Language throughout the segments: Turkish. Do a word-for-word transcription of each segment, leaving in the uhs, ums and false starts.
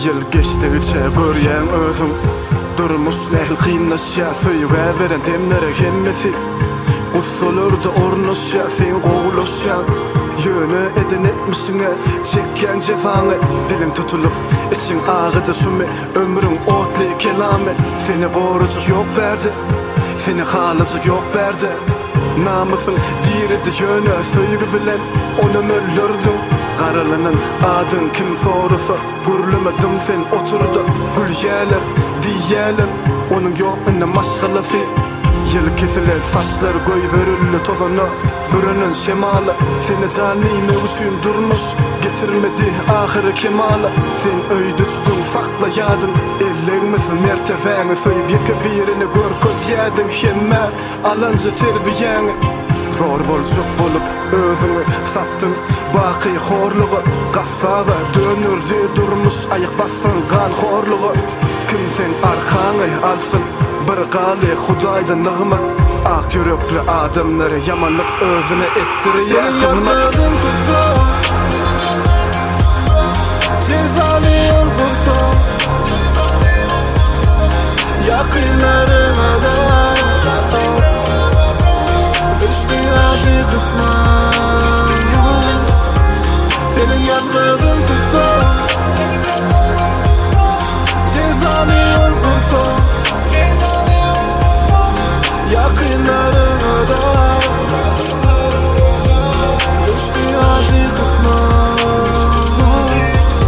Yıl geçtigiçe görýän özüň durmuş nähil kynlaşýa söýüge beren demlere hemmesi Gussolurda ornaşýa sen gowulaşýan Ýöne eden etmişiňe çekýän jefany Dilim tutulup içiň agyda şumy ömrüň otly kelamy Seni gorujak ýok berdi Seni halajak ýok berdi Namusyň diredi ýöne söýgü bilen onu möllürdüm Garalanan adın kim sorasa Gürlemedim sen oturda Gül ýäler, diýýäler Onun ýokynda maşgalasy Yıl kesiler saçlar goý verilli tozana Bürünün şemala Seni canime uçuyum durmuş Getirmedi ahire kemala Sen öýde tutdun saklaýadym Ellerimizi mertebäňe söýüp ýeke birini görkezýädin Hemme alanja terbiýäňe Zor bolçuk bolup özüňi satdın Baky horlugy gassaba dönürdi durmuş aýak bassan gan horlugy Kim sen arkany alsyn bir galy Hudaýdan nygma ak ýürekli adamlary yamanlyk özüne etdirýär hyzmat Cezany ýolgursa ýakynlaryna da düşdi acı kısman Senin ýanlygyň tutsa Cezany ýolgursa Yakınlarına da düştü acı kısman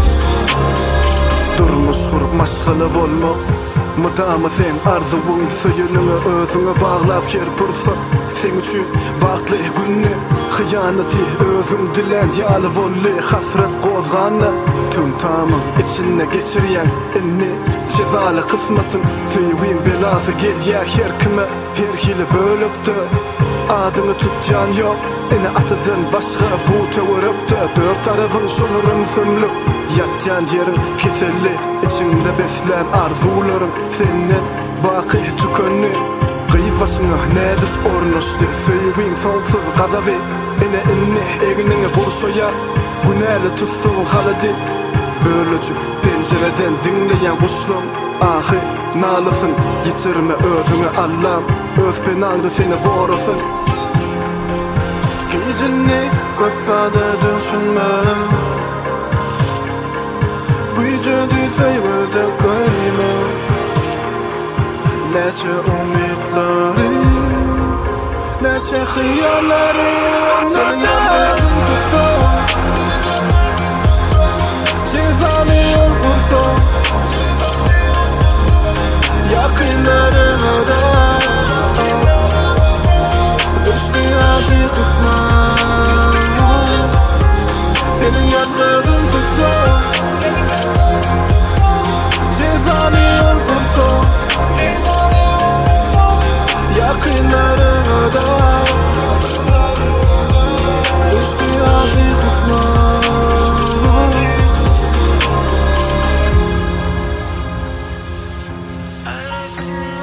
Durmuş kurup maşgaly bolma Mydama sen arzuwuň söýünüňe özüňe baglap kerpursa Sen üçin bagtly günni Hyýanaty özüň dilen ýaly bolly hasret gozganda Tüm tamam içinde geçirýän inni cezaly kısmatyň Söýgüň belasy gelýär her kime her hili bölükdi Adyny tutýan ýok ene atydan başga bu töweripdi Dört tarafyň şolurun sümlük Yatjan yerin keselli içinde beslen arzularyň senden baky tükönni Gyýyp başyňa nädip ornaşdy söýgüň sonsuz gazaby ene inni egniňe burşoýar günäli tutsuň halady Bölüjü pencereden dinleýän guşlum ahy nalasyn ýitirme özüňe Allah'ım öz penandy seni borasyn Gecini köpsada düşünme Büyücüdü söýgüde koyma Neçe umytlary Neçe hyýallary Senin ýanlygyň tutsa Cezany ýolgursa Yakınlarına da düştü acı kısman Senin ýanlygyň tutsa Cezany ýolgursa Yakınlarına da düştü acı kısman I